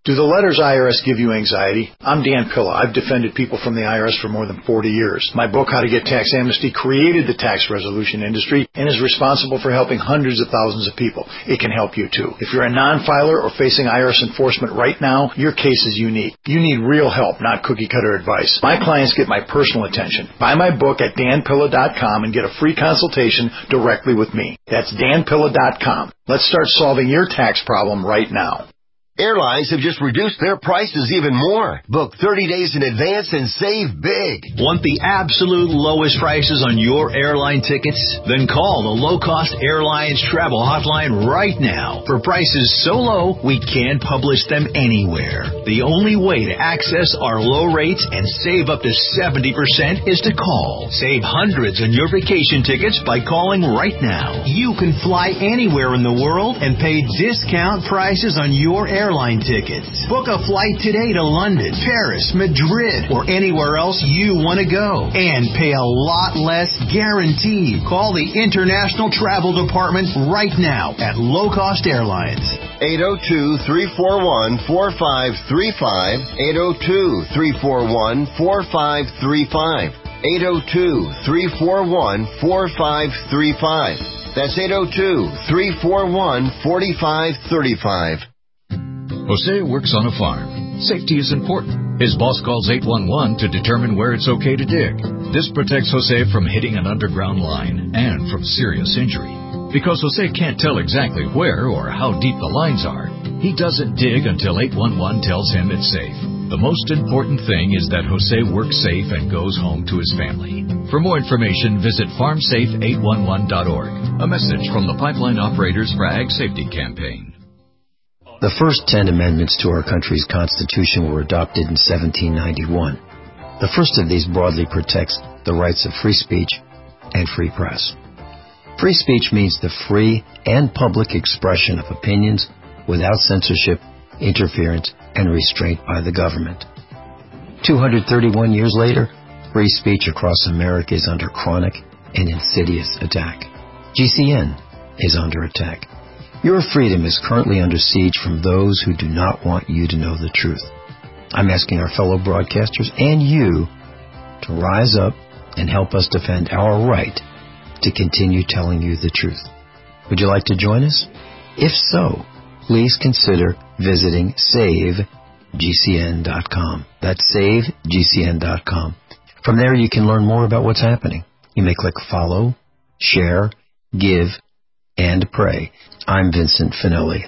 Do the letters I R S give you anxiety? I'm Dan Pilla. I've defended people from the I R S for more than forty years. My book, How to Get Tax Amnesty, created the tax resolution industry and is responsible for helping hundreds of thousands of people. It can help you too. If you're a non-filer or facing I R S enforcement right now, your case is unique. You need real help, not cookie-cutter advice. My clients get my personal attention. Buy my book at dan pilla dot com and get a free consultation directly with me. That's dan pilla dot com. Let's start solving your tax problem right now. Airlines have just reduced their prices even more. Book thirty days in advance and save big. Want the absolute lowest prices on your airline tickets? Then call the Low Cost Airlines Travel Hotline right now. For prices so low, we can't publish them anywhere. The only way to access our low rates and save up to seventy percent is to call. Save hundreds on your vacation tickets by calling right now. You can fly anywhere in the world and pay discount prices on your airline airline tickets. Book a flight today to London, Paris, Madrid, or anywhere else you want to go. And pay a lot less guaranteed. Call the International Travel Department right now at Low Cost Airlines. eight oh two, three four one, four five three five. eight oh two, three four one, four five three five. eight oh two, three four one, four five three five. That's eight oh two, three four one, four five three five. Jose works on a farm. Safety is important. His boss calls eight one one to determine where it's okay to dig. This protects Jose from hitting an underground line and from serious injury. Because Jose can't tell exactly where or how deep the lines are, he doesn't dig until eight one one tells him it's safe. The most important thing is that Jose works safe and goes home to his family. For more information, visit farm safe eight one one dot org. A message from the Pipeline Operators for Ag Safety Campaign. The first ten amendments to our country's Constitution were adopted in seventeen ninety-one. The first of these broadly protects the rights of free speech and free press. Free speech means the free and public expression of opinions without censorship, interference, and restraint by the government. two hundred thirty-one years later, free speech across America is under chronic and insidious attack. G C N is under attack. Your freedom is currently under siege from those who do not want you to know the truth. I'm asking our fellow broadcasters and you to rise up and help us defend our right to continue telling you the truth. Would you like to join us? If so, please consider visiting save G C N dot com. That's save G C N dot com. From there, you can learn more about what's happening. You may click follow, share, give, and pray. I'm Vincent Finelli.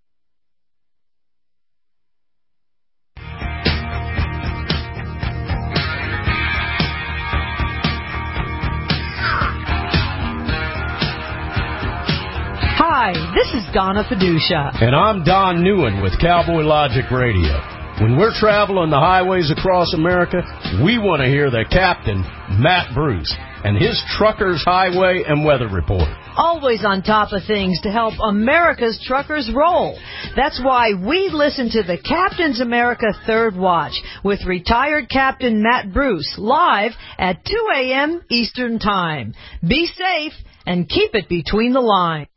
Hi, this is Donna Fiducia. And I'm Don Newen with Cowboy Logic Radio. When we're traveling the highways across America, we want to hear the captain, Matt Bruce, and his Truckers Highway and Weather Report. Always on top of things to help America's truckers roll. That's why we listen to the Captain's America Third Watch with retired Captain Matt Bruce live at two a.m. Eastern Time. Be safe and keep it between the lines.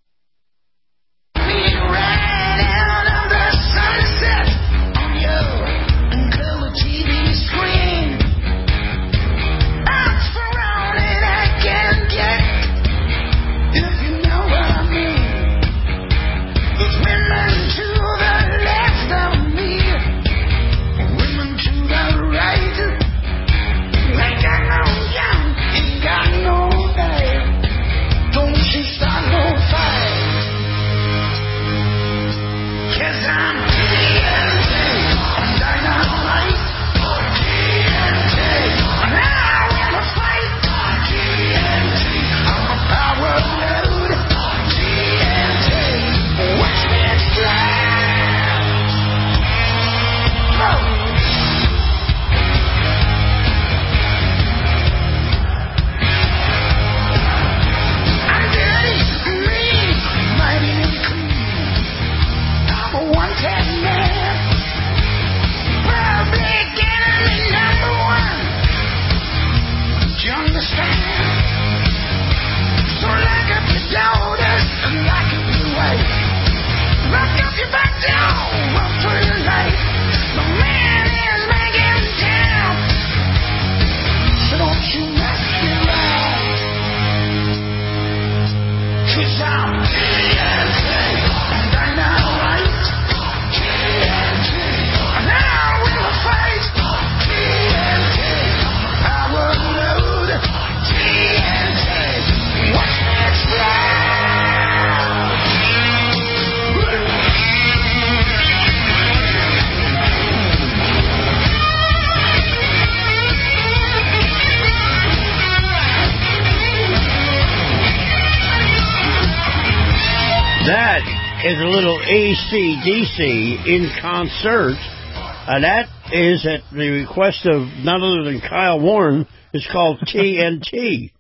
is a little A C D C in concert, and that is at the request of none other than Kyle Warren. It's called T N T.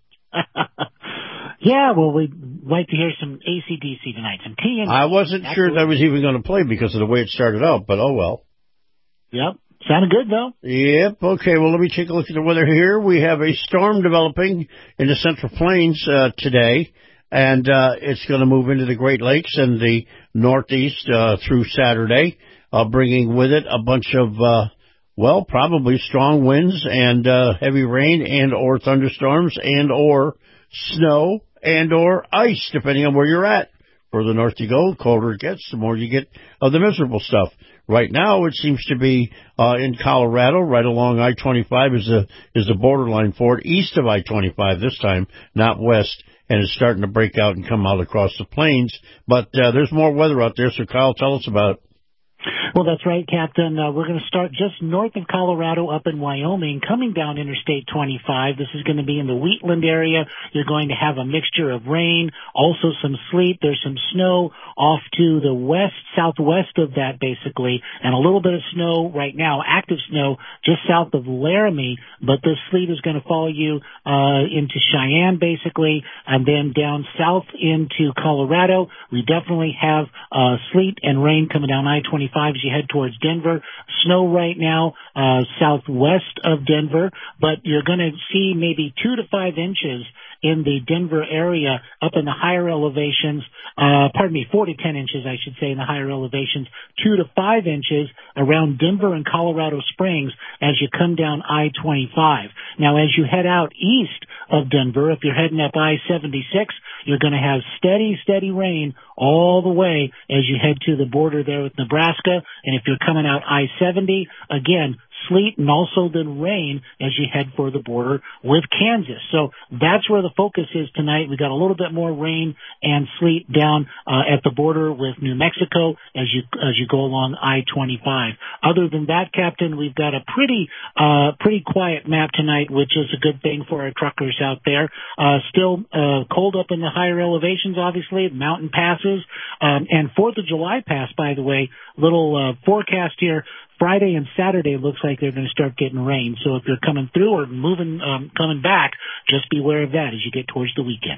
Yeah, well, we'd like to hear some A C D C tonight, some T N T. I wasn't Absolutely. sure that was even going to play because of the way it started out, but oh well. Yep. Sounded good, though. Yep. Okay, well, let me take a look at the weather here. We have a storm developing in the Central Plains uh, today, and uh, it's going to move into the Great Lakes and the Northeast uh, through Saturday, uh, bringing with it a bunch of, uh, well, probably strong winds and uh, heavy rain and or thunderstorms and or snow and or ice, depending on where you're at. Further north you go, the colder it gets, the more you get of the miserable stuff. Right now, it seems to be uh, in Colorado, right along I twenty-five is the is the borderline for it, east of I twenty-five this time, not west, and it's starting to break out and come out across the plains. But uh, there's more weather out there, so Kyle, tell us about it. Well, that's right, Captain. Uh, we're going to start just north of Colorado up in Wyoming, coming down Interstate twenty-five. This is going to be in the Wheatland area. You're going to have a mixture of rain, also some sleet. There's some snow off to the west, southwest of that, basically, and a little bit of snow right now, active snow, just south of Laramie. But this sleet is going to follow you uh, into Cheyenne, basically, and then down south into Colorado. We definitely have uh, sleet and rain coming down I twenty-five as you head towards Denver. Snow right now uh, southwest of Denver, but you're going to see maybe two to five inches in the Denver area up in the higher elevations, uh, pardon me, four to ten inches, I should say, in the higher elevations, two to five inches around Denver and Colorado Springs as you come down I twenty-five. Now, as you head out east of Denver, if you're heading up I seventy-six, you're going to have steady, steady rain all the way as you head to the border there with Nebraska. And if you're coming out I seventy, again, sleet and also then rain as you head for the border with Kansas. So that's where the focus is tonight. We got a little bit more rain and sleet down uh, at the border with New Mexico as you as you go along I twenty-five. Other than that, Captain, we've got a pretty uh, pretty quiet map tonight, which is a good thing for our truckers out there. Uh, still uh, cold up in the higher elevations, obviously, mountain passes, um, and Fourth of July pass, by the way. Little uh, forecast here. Friday and Saturday looks like they're going to start getting rain. So if you're coming through or moving, um, coming back, just beware of that as you get towards the weekend.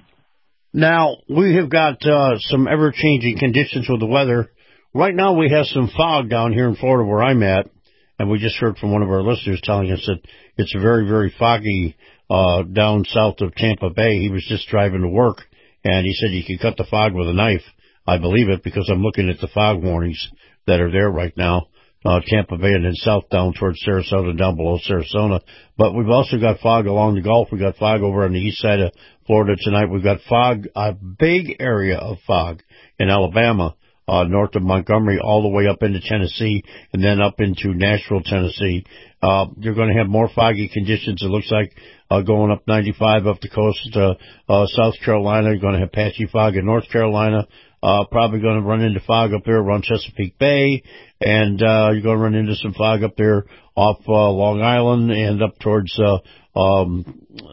Now, we have got uh, some ever-changing conditions with the weather. Right now we have some fog down here in Florida where I'm at, and we just heard from one of our listeners telling us that it's very, very foggy uh, down south of Tampa Bay. He was just driving to work, and he said you can cut the fog with a knife. I believe it because I'm looking at the fog warnings that are there right now. Uh, Tampa Bay and then south down towards Sarasota and down below Sarasota. But we've also got fog along the Gulf. We've got fog over on the east side of Florida tonight. We've got fog, a big area of fog in Alabama, uh, north of Montgomery, all the way up into Tennessee and then up into Nashville, Tennessee. Uh, you're going to have more foggy conditions. It looks like, uh, going up ninety-five up the coast, uh, uh, South Carolina. You're going to have patchy fog in North Carolina. Uh, probably going to run into fog up there around Chesapeake Bay, and uh, you're going to run into some fog up there off uh, Long Island and up towards uh, um,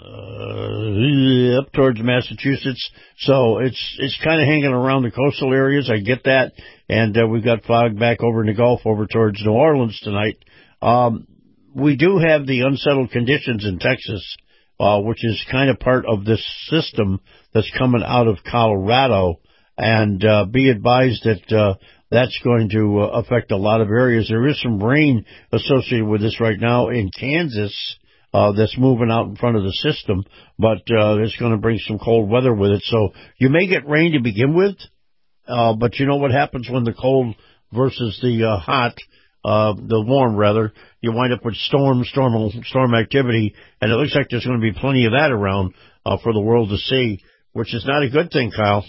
uh, up towards Massachusetts. So it's it's kind of hanging around the coastal areas. I get that, and uh, we've got fog back over in the Gulf over towards New Orleans tonight. Um, we do have the unsettled conditions in Texas, uh, which is kind of part of this system that's coming out of Colorado. And uh, be advised that uh, that's going to uh, affect a lot of areas. There is some rain associated with this right now in Kansas uh, that's moving out in front of the system, but uh, it's going to bring some cold weather with it. So you may get rain to begin with, uh, but you know what happens when the cold versus the uh, hot, uh, the warm rather, you wind up with storm, storm, storm activity, and it looks like there's going to be plenty of that around uh, for the world to see, which is not a good thing, Kyle.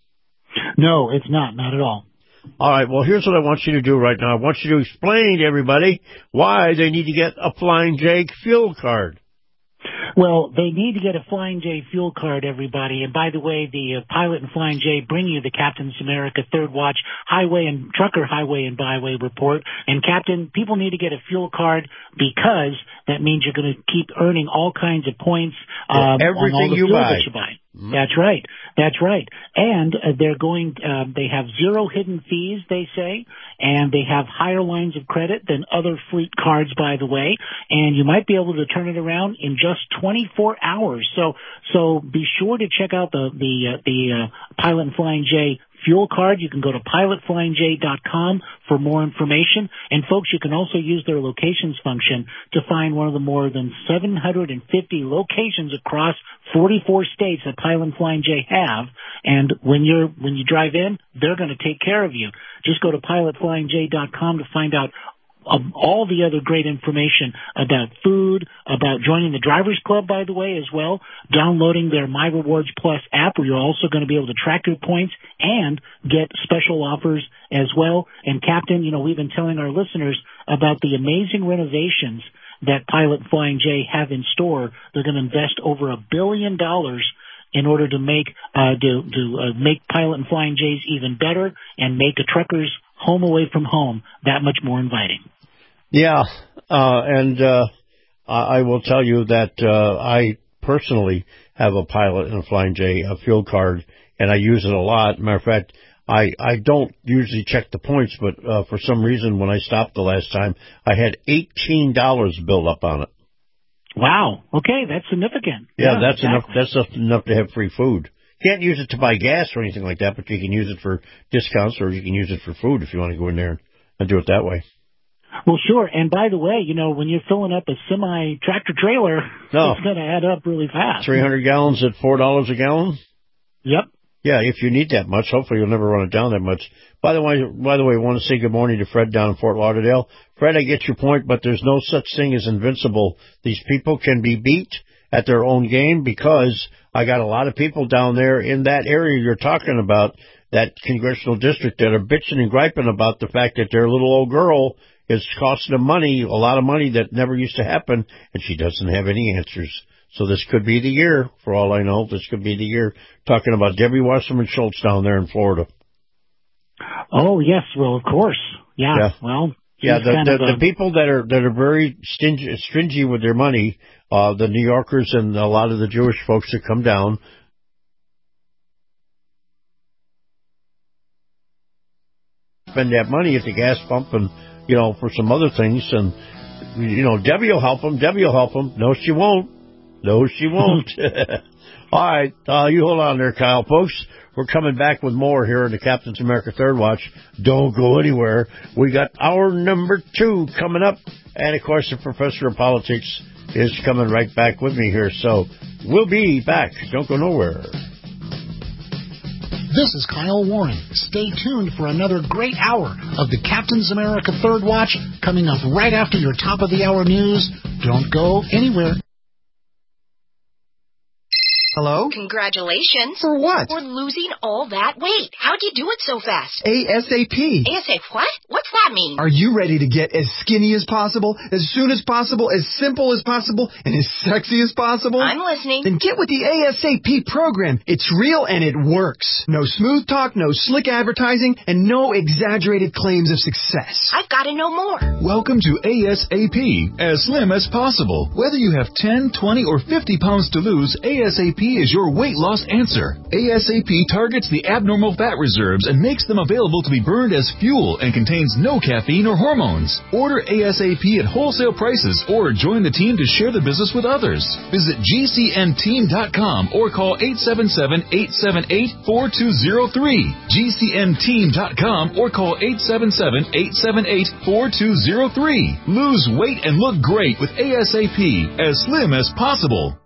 No, it's not. Not at all. All right. Well, here's what I want you to do right now. I want you to explain to everybody why they need to get a Flying J fuel card. Well, they need to get a Flying J fuel card, everybody. And by the way, the uh, Pilot and Flying J bring you the Captain's America Third Watch Highway and Trucker Highway and Byway Report. And, Captain, people need to get a fuel card because that means you're going to keep earning all kinds of points um, everything on all the you fuel buy. that you buy. That's right. That's right. And uh, they're going, uh, they have zero hidden fees, they say, and they have higher lines of credit than other fleet cards, by the way, and you might be able to turn it around in just twenty-four hours. So, so be sure to check out the, the, uh, the, uh, Pilot and Flying J fuel card. You can go to pilot flying j dot com for more information. And folks, you can also use their locations function to find one of the more than seven hundred fifty locations across forty-four states that Pilot and Flying J have. And when you're, when you drive in, they're going to take care of you. Just go to pilot flying j dot com to find out Um, all the other great information about food, about joining the Drivers Club, by the way, as well, downloading their My Rewards Plus app where you're also going to be able to track your points and get special offers as well. And Captain, you know, we've been telling our listeners about the amazing renovations that Pilot and Flying J have in store. They're going to invest over a billion dollars in order to make uh, to, to uh, make Pilot and Flying J's even better and make a trucker's home away from home that much more inviting. Yeah, uh, and uh, I will tell you that uh, I personally have a Pilot and a Flying J a fuel card, and I use it a lot. Matter of fact, I, I don't usually check the points, but uh, for some reason when I stopped the last time, I had eighteen dollars built up on it. Wow. Okay, that's significant. Yeah, yeah that's exactly. enough. That's enough to have free food. Can't use it to buy gas or anything like that, but you can use it for discounts or you can use it for food if you want to go in there and do it that way. Well, sure. And by the way, you know, when you're filling up a semi tractor trailer, no. it's going to add up really fast. three hundred gallons at four dollars a gallon? Yep. Yeah, if you need that much, hopefully you'll never run it down that much. By the way, by the way, I want to say good morning to Fred down in Fort Lauderdale. Fred, I get your point, but there's no such thing as invincible. These people can be beat at their own game because I got a lot of people down there in that area you're talking about, that congressional district, that are bitching and griping about the fact that their little old girl is costing them money, a lot of money that never used to happen, and she doesn't have any answers. So this could be the year, for all I know. This could be the year. Talking about Debbie Wasserman Schultz down there in Florida. Oh, yes. Well, of course. Yeah. yeah. Well, yeah. The, the, a... the people that are that are very stingy, stringy with their money, uh, the New Yorkers and a lot of the Jewish folks that come down, spend that money at the gas pump and, you know, for some other things. And, you know, Debbie will help them. Debbie will help them. No, she won't. No, she won't. All right. Uh, you hold on there, Kyle. Folks, we're coming back with more here in the Captain's America Third Watch. Don't go anywhere. We got hour number two coming up. And, of course, the Professor of Politics is coming right back with me here. So we'll be back. Don't go nowhere. This is Kyle Warren. Stay tuned for another great hour of the Captain's America Third Watch coming up right after your top of the hour news. Don't go anywhere. Hello? Congratulations. For what? For losing all that weight. How'd you do it so fast? ASAP. ASAP what? What's that mean? Are you ready to get as skinny as possible, as soon as possible, as simple as possible, and as sexy as possible? I'm listening. Then get with the ASAP program. It's real and it works. No smooth talk, no slick advertising, and no exaggerated claims of success. I've got to know more. Welcome to ASAP, as slim as possible. Whether you have ten, twenty, or fifty pounds to lose, ASAP is your weight loss answer. ASAP targets the abnormal fat reserves and makes them available to be burned as fuel and contains no caffeine or hormones. Order ASAP at wholesale prices or join the team to share the business with others. Visit G C N team dot com or call eight seven seven, eight seven eight, four two zero three. G C N team dot com or call eight seven seven, eight seven eight, four two zero three. Lose weight and look great with ASAP, as slim as possible.